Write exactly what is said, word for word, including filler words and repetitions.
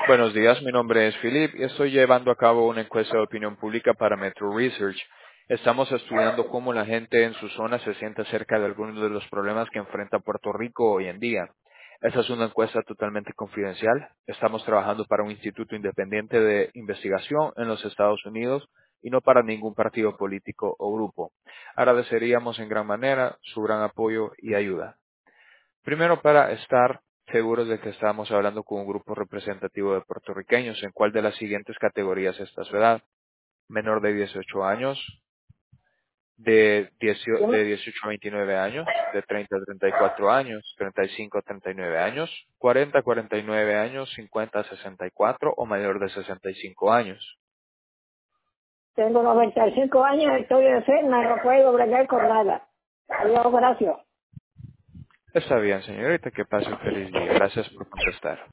Buenos días, mi nombre es Philip y estoy llevando a cabo una encuesta de opinión pública para Metro Research. Estamos estudiando cómo la gente en su zona se siente acerca de algunos de los problemas que enfrenta Puerto Rico hoy en día. Esta es una encuesta totalmente confidencial. Estamos trabajando para un instituto independiente de investigación en los Estados Unidos y no para ningún partido político o grupo. Agradeceríamos en gran manera su gran apoyo y ayuda. Primero, para estar seguros de que estamos hablando con un grupo representativo de puertorriqueños, ¿en cuál de las siguientes categorías está su edad? Menor de dieciocho años, de, dieciocho, de dieciocho a veintinueve años, de treinta a treinta y cuatro años, treinta y cinco a treinta y nueve años, cuarenta a cuarenta y nueve años, cincuenta a sesenta y cuatro o mayor de sesenta y cinco años. Tengo noventa y cinco años, estoy enferma, no puedo bregar con nada. Adiós, gracias. Está bien, señorita, que pase un feliz día. Gracias por contestar.